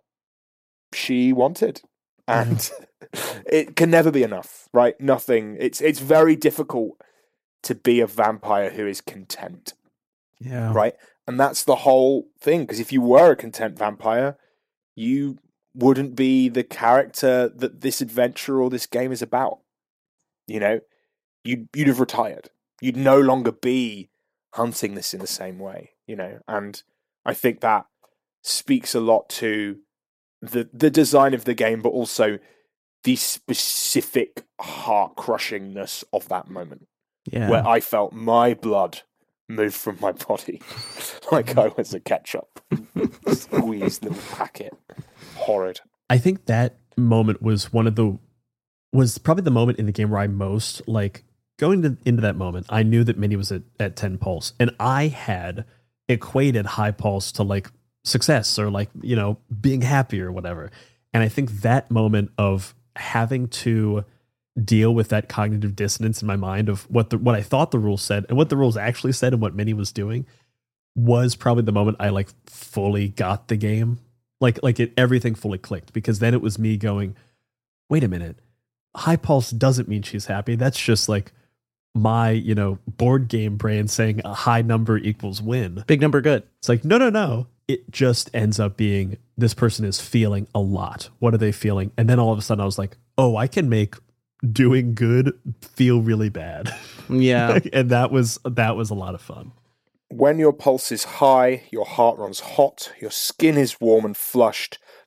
she wanted. And it can never be enough, right? Nothing. It's it's very difficult to be a vampire who is content, Yeah. right? And that's the whole thing, because if you were a content vampire, you wouldn't be the character that this adventure or this game is about. You know, you'd, you'd have retired. You'd no longer be hunting this in the same way, you know, and I think that speaks a lot to the the design of the game, but also the specific heart-crushingness of that moment, Yeah. where I felt my blood move from my body like I was a ketchup squeezed little packet. Horrid. I think that moment was one of the was probably the moment in the game where I most like going to, into that moment. I knew that Minnie was at, at ten pulse, and I had equated high pulse to like success or like, you know, being happy or whatever. And I think that moment of having to deal with that cognitive dissonance in my mind of what the what I thought the rules said and what the rules actually said and what Minnie was doing was probably the moment I like fully got the game. Like like it everything fully clicked, because then it was me going, wait a minute, high pulse doesn't mean she's happy. That's just like my, you know, board game brain saying a high number equals win. Big number good. It's like, no, no, no. It just ends up being this person is feeling a lot. What are they feeling? And then all of a sudden I was like, oh, I can make doing good feel really bad. Yeah. And that was that was a lot of fun. When your pulse is high, your heart runs hot, your skin is warm and flushed,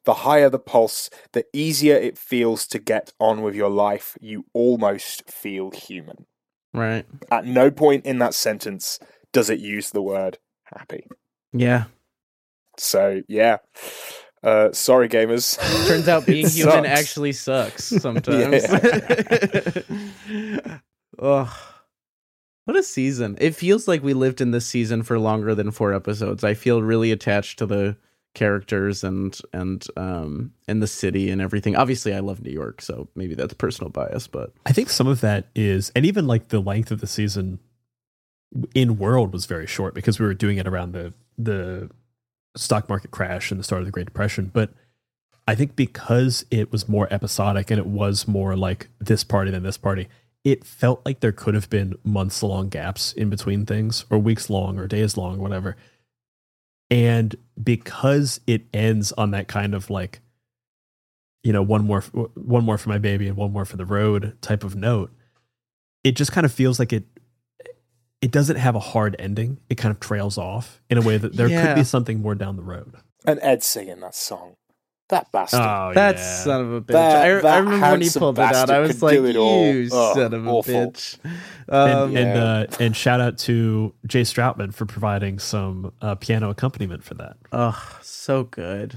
the higher the pulse, the easier it feels to get on with your life. You almost feel human. Right. At no point in that sentence does it use the word happy. Yeah. So, yeah. Uh, sorry, gamers. Turns out being It human sucks. actually sucks sometimes. Ugh. What a season. It feels like we lived in this season for longer than four episodes. I feel really attached to the characters and and um and the city and everything. Obviously I love New York, so maybe that's personal bias, but I think some of that is, and even like the length of the season in world was very short because we were doing it around the the stock market crash and the start of the Great Depression. But I think because it was more episodic and it was more like this party than this party, it felt like there could have been months long gaps in between things, or weeks long or days long, or whatever. And because it ends on that kind of like, you know, one more, one more for my baby and one more for the road type of note, it just kind of feels like it, it doesn't have a hard ending. It kind of trails off in a way that there Yeah. could be something more down the road. And Ed singing that song. That bastard. Oh, that yeah. son of a bitch. That- I, I that remember when he handsome pulled it out. I bastard was could like, do it all. you Ugh, son of a awful. bitch. And Um, and, yeah. uh, and shout out to Jay Stroutman for providing some uh, piano accompaniment for that. oh, so good.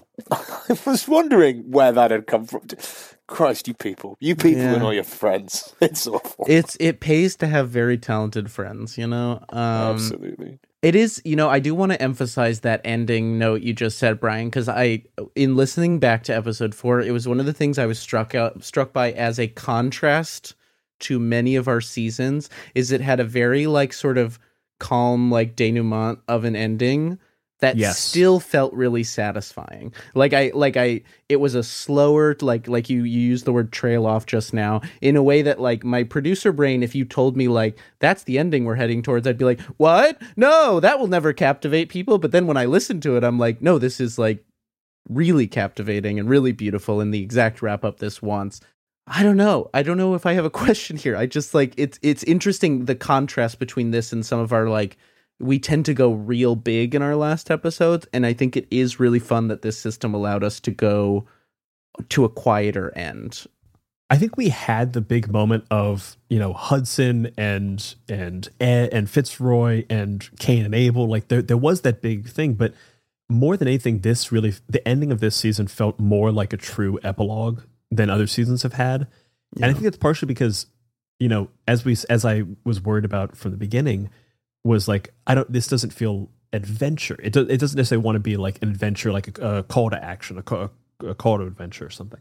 I was wondering where that had come from. Christ, you people. You people Yeah. and all your friends. It's awful. It's it pays to have very talented friends, you know? Um, Absolutely. It is, you know, I do want to emphasize that ending note you just said, Brian, because I, in listening back to episode four, it was one of the things I was struck out, struck by as a contrast to many of our seasons, is it had a very, like, sort of calm, like, denouement of an ending that Yes. still felt really satisfying. Like I, like I, it was a slower, like, like you, you used the word trail off just now in a way that, like, my producer brain, if you told me like, that's the ending we're heading towards, I'd be like, what? No, that will never captivate people. But then when I listen to it, I'm like, no, this is like really captivating and really beautiful and the exact wrap up this wants. I don't know. I don't know if I have a question here. I just like, it's, it's interesting. The contrast between this and some of our, like, we tend to go real big in our last episodes, and I think it is really fun that this system allowed us to go to a quieter end. I think we had the big moment of, you know, Hudson and and Ed and Fitzroy and Cain and Abel. Like there there was that big thing, but more than anything, this really, the ending of this season felt more like a true epilogue than other seasons have had. Yeah. And I think it's partially because, you know, as we as I was worried about from the beginning, was like, I don't, this doesn't feel adventure. It, do, it doesn't necessarily want to be like an adventure, like a, a call to action, a call, a call to adventure or something.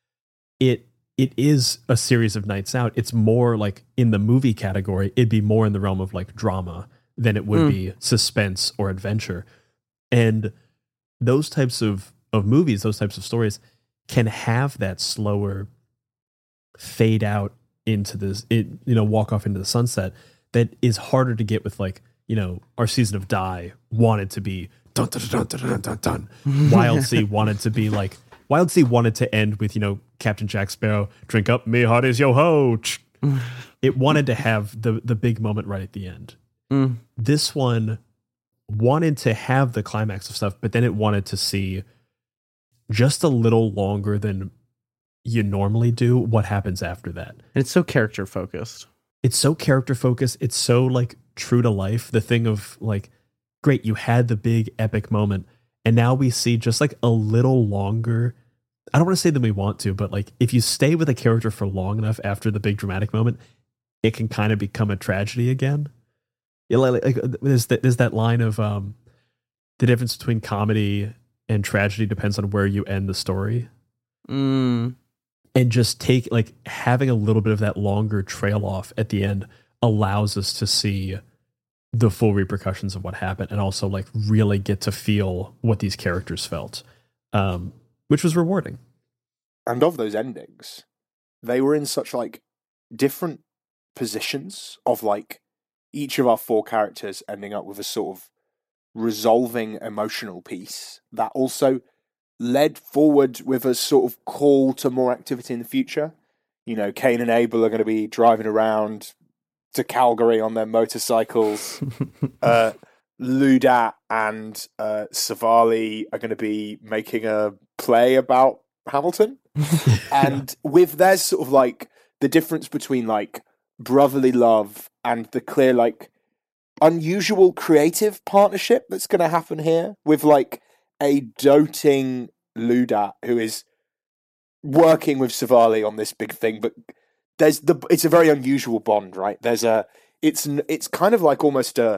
It It is a series of nights out. It's more like in the movie category, it'd be more in the realm of like drama than it would Mm. be suspense or adventure. And those types of, of movies, those types of stories can have that slower fade out into this, it, you know, walk off into the sunset that is harder to get with, like, you know, our season of Die wanted to be dun dun dun dun dun dun dun. Wild Sea wanted to be like, Wild Sea wanted to end with, you know, Captain Jack Sparrow, drink up me hearties yo ho. It wanted to have the the big moment right at the end. Mm. This one wanted to have the climax of stuff, but then it wanted to see just a little longer than you normally do what happens after that. And it's so character focused. It's so character focused. It's so like true to life. The thing of like, great, you had the big epic moment, and now we see just like a little longer. I don't want to say that we want to, but like if you stay with a character for long enough after the big dramatic moment, it can kind of become a tragedy again. You know, like, like there's that, there's that line of um, the difference between comedy and tragedy depends on where you end the story. Mm. And just take like having a little bit of that longer trail off at the end allows us to see the full repercussions of what happened, and also like really get to feel what these characters felt, um, which was rewarding. And of those endings, they were in such like different positions of like each of our four characters ending up with a sort of resolving emotional piece that also led forward with a sort of call to more activity in the future. You know, Cain and Abel are going to be driving around to Calgary on their motorcycles. uh, Ludat and uh, Savali are going to be making a play about Hamilton. And with there's sort of like the difference between like brotherly love and the clear like unusual creative partnership that's going to happen here with like a doting Ludat who is working with Savali on this big thing, but there's the it's a very unusual bond, right? There's a it's it's kind of like almost a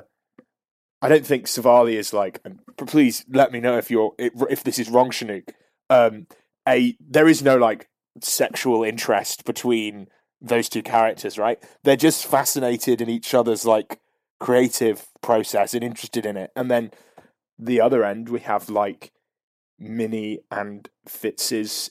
I don't think Savali is like, please let me know if you're if this is wrong, Shenuque. Um, a there is no like sexual interest between those two characters, right? They're just fascinated in each other's like creative process and interested in it. And then the other end, we have like Minnie and Fitz's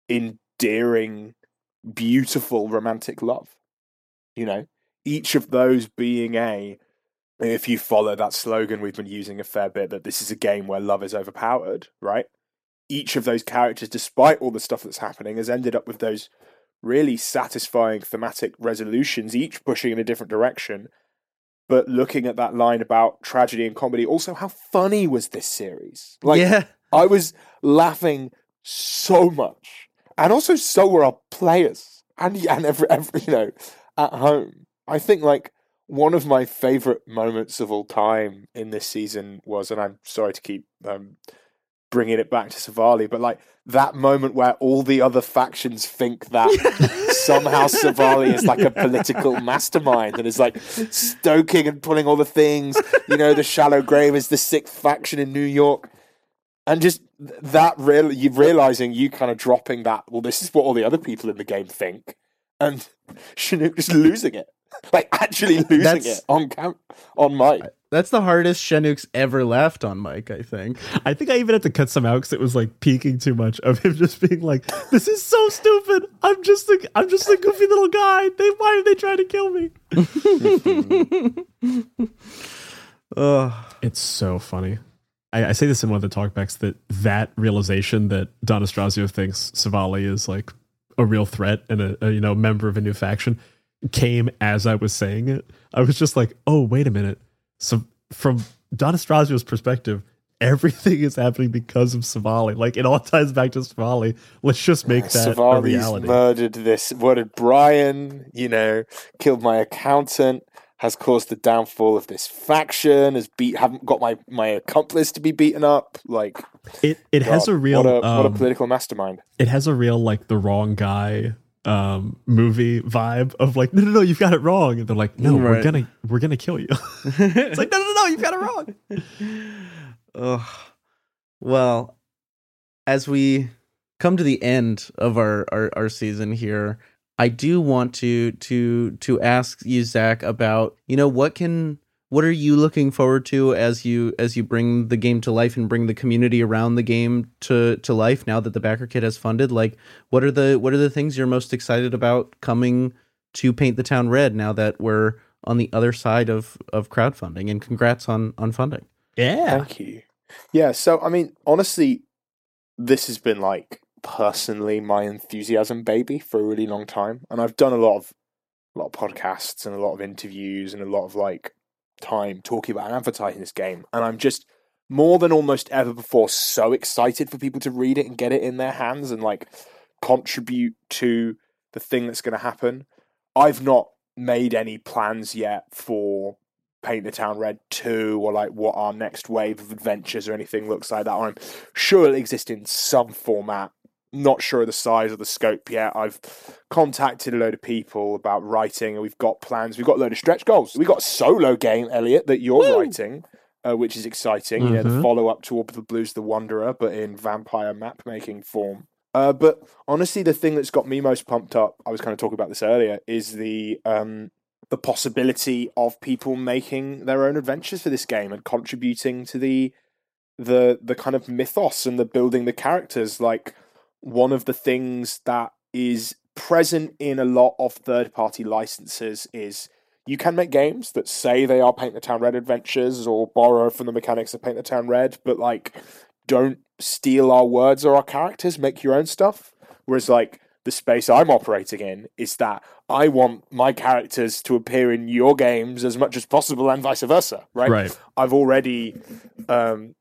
endearing, beautiful romantic love. You know, each of those being a, if you follow that slogan we've been using a fair bit, that this is a game where love is overpowered, right? Each of those characters, despite all the stuff that's happening, has ended up with those really satisfying thematic resolutions, each pushing in a different direction. But looking at that line about tragedy and comedy, also how funny was this series? Like, yeah. I was laughing so much, and also so were our players, and and every, every you know at home. I think like one of my favorite moments of all time in this season was, and I'm sorry to keep um, bringing it back to Savali, but like that moment where all the other factions think that somehow Savali is like a political mastermind and is like stoking and pulling all the things. You know, the Shallow Grave is the sixth faction in New York. And just that, really, you realizing you kind of dropping that, well, this is what all the other people in the game think. And Shenuque just losing it. Like, actually losing That's... it on cam- on mic. That's the hardest Shenuque's ever left on mic, I think. I think I even had to cut some out because it was like peaking too much of him just being like, "This is so stupid. I'm just a, I'm just a goofy little guy. They, why are they trying to kill me?" Ugh. It's so funny. I, I say this in one of the talkbacks that that realization that Don Estrasio thinks Savali is like a real threat and a, a you know member of a new faction came as I was saying it. I was just like, "Oh, wait a minute." So from Don Estrasio's perspective, everything is happening because of Savali. Like, it all ties back to Savali. Let's just make that Savali's a reality. Murdered this, murdered Brian, you know, killed my accountant, has caused the downfall of this faction, has beat, haven't got my, my accomplice to be beaten up. Like, it, it God, has a real, what a, um, what a political mastermind. It has a real, like, the wrong guy um movie vibe of like, no no no you've got it wrong, and they're like, no right. we're gonna we're gonna kill you. It's like, no no no you've got it wrong. Ugh. Well, as we come to the end of our, our our season here, I do want to to to ask you, Zach, about, you know, what can what are you looking forward to as you as you bring the game to life and bring the community around the game to, to life now that the backer kit has funded? Like, what are the what are the things you're most excited about coming to Paint the Town Red now that we're on the other side of, of crowdfunding? And congrats on, on funding. Yeah. Thank you. Yeah, so I mean, honestly, this has been like personally my enthusiasm baby for a really long time. And I've done a lot of a lot of podcasts and a lot of interviews and a lot of like time talking about advertising this game, and I'm just more than almost ever before so excited for people to read it and get it in their hands and like contribute to the thing that's going to happen. I've not made any plans yet for Paint the Town Red two or like what our next wave of adventures or anything looks like that. I'm sure it'll exist in some format. Not sure of the size or the scope yet. I've contacted a load of people about writing, and we've got plans. We've got a load of stretch goals. We've got a solo game, Elliot, that you're Woo! writing, uh, which is exciting. Mm-hmm. You know, the follow-up to Orbital Blues The Wanderer, but in vampire map-making form. Uh, but honestly, the thing that's got me most pumped up, I was kind of talking about this earlier, is the um, the possibility of people making their own adventures for this game and contributing to the the the kind of mythos and the building the characters. Like, one of the things that is present in a lot of third-party licenses is you can make games that say they are Paint the Town Red adventures or borrow from the mechanics of Paint the Town Red, but like don't steal our words or our characters, make your own stuff. Whereas like the space I'm operating in is that I want my characters to appear in your games as much as possible and vice versa, right? Right. I've already um,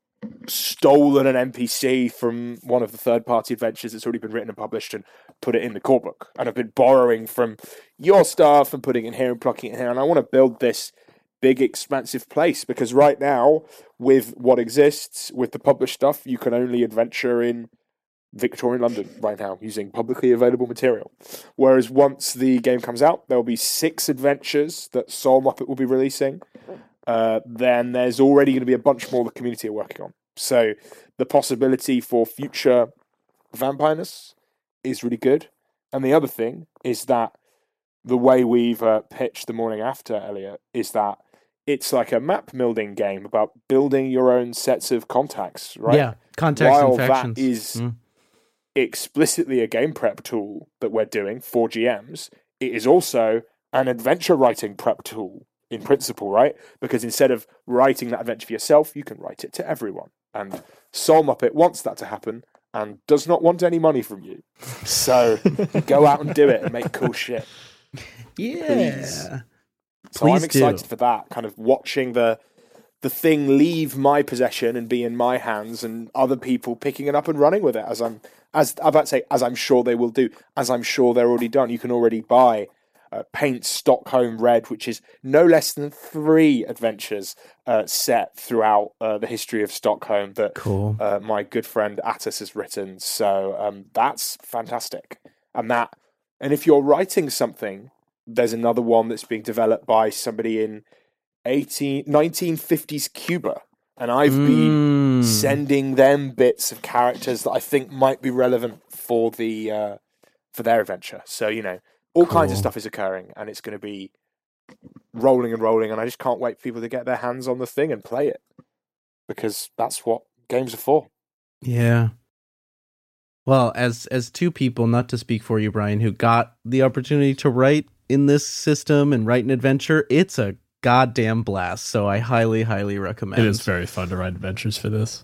stolen an N P C from one of the third-party adventures that's already been written and published and put it in the core book. And I've been borrowing from your stuff and putting it in here and plucking it in here. And I want to build this big, expansive place because right now, with what exists, with the published stuff, you can only adventure in Victorian London right now using publicly available material. Whereas once the game comes out, there'll be six adventures that Soul Muppet will be releasing. Uh, then there's already going to be a bunch more the community are working on. So the possibility for future Vampirness is really good. And the other thing is that the way we've uh, pitched The Morning After, Elliot, is that it's like a map building game about building your own sets of contacts, right? Yeah, contacts While and factions. that is Mm. explicitly a game prep tool that we're doing for G Ms, it is also an adventure writing prep tool in principle, right? Because instead of writing that adventure for yourself, you can write it to everyone. And Soul Muppet wants that to happen and does not want any money from you. So go out and do it and make cool shit. Yeah. Please. So Please I'm excited do. for that, kind of watching the the thing leave my possession and be in my hands and other people picking it up and running with it as I'm as I'm about to say, as I'm sure they will do, as I'm sure they're already done. You can already buy uh, Paint Stockholm Red, which is no less than three adventures uh, set throughout uh, the history of Stockholm that Cool. uh, my good friend Attis has written. So um, that's fantastic. And that, and if you're writing something, there's another one that's being developed by somebody in eighteen, nineteen fifties Cuba. And I've been Mm. sending them bits of characters that I think might be relevant for the uh, for their adventure. So, you know, all kinds of Cool. stuff is occurring and it's going to be rolling and rolling. And I just can't wait for people to get their hands on the thing and play it because that's what games are for. Yeah. Well, as as two people, not to speak for you, Brian, who got the opportunity to write in this system and write an adventure, it's a goddamn blast. So I highly, highly recommend. It is very fun to write adventures for this.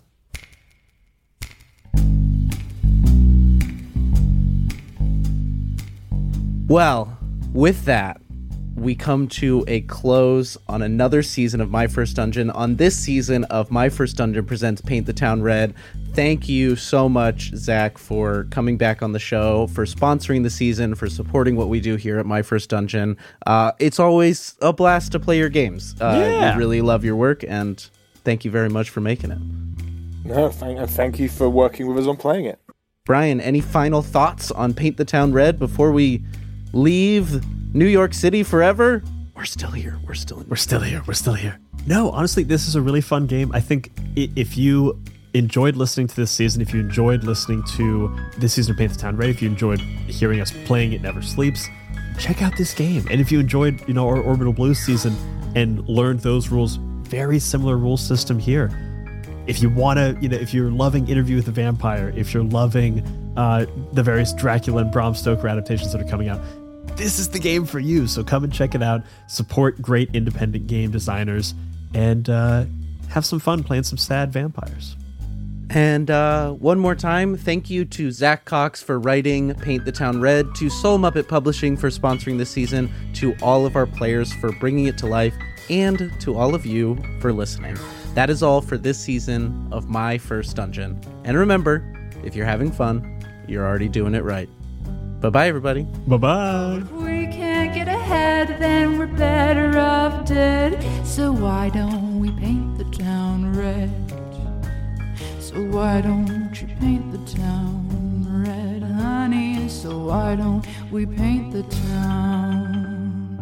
Well, with that, we come to a close on another season of My First Dungeon. On this season of My First Dungeon presents Paint the Town Red. Thank you so much, Zach, for coming back on the show, for sponsoring the season, for supporting what we do here at My First Dungeon. Uh, it's always a blast to play your games. Uh, Yeah. We really love your work, and thank you very much for making it. No, thank, and thank you for working with us on playing it. Brian, any final thoughts on Paint the Town Red before we leave New York City forever? We're still here. We're still in. We're still here. We're still here. No, honestly, this is a really fun game. I think i- if you enjoyed listening to this season, if you enjoyed listening to this season of Paint the Town Red, if you enjoyed hearing us playing It Never Sleeps, check out this game. And if you enjoyed, you know, our Orbital Blues season and learned those rules, very similar rule system here. If you want to, you know, if you're loving Interview with the Vampire, if you're loving uh, the various Dracula and Bram Stoker adaptations that are coming out, this is the game for you. So come and check it out. Support great independent game designers and uh, have some fun playing some sad vampires. And uh, one more time, thank you to Zach Cox for writing Paint the Town Red, to Soul Muppet Publishing for sponsoring this season, to all of our players for bringing it to life, and to all of you for listening. That is all for this season of My First Dungeon. And remember, if you're having fun, you're already doing it right. Bye-bye, everybody. Bye-bye. If we can't get ahead, then we're better off dead. So why don't we paint the town red? So why don't you paint the town red, honey? So why don't we paint the town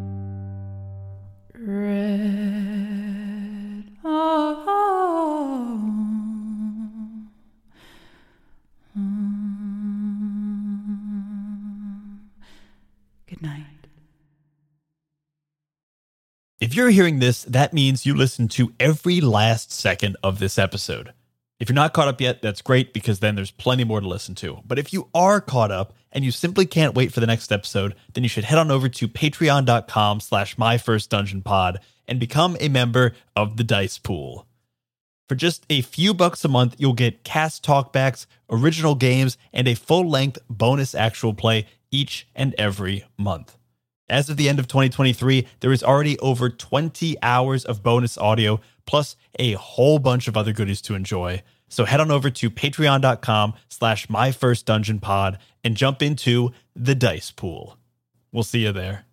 red? Oh, oh, oh. Mm. Good night. If you're hearing this, that means you listened to every last second of this episode. If you're not caught up yet, that's great because then there's plenty more to listen to. But if you are caught up and you simply can't wait for the next episode, then you should head on over to patreon.com slash myfirstdungeonpod and become a member of the Dice Pool. For just a few bucks a month, you'll get cast talkbacks, original games, and a full-length bonus actual play each and every month. As of the end of twenty twenty-three, there is already over twenty hours of bonus audio, plus a whole bunch of other goodies to enjoy. So head on over to patreon.com slash myfirstdungeonpod and jump into the dice pool. We'll see you there.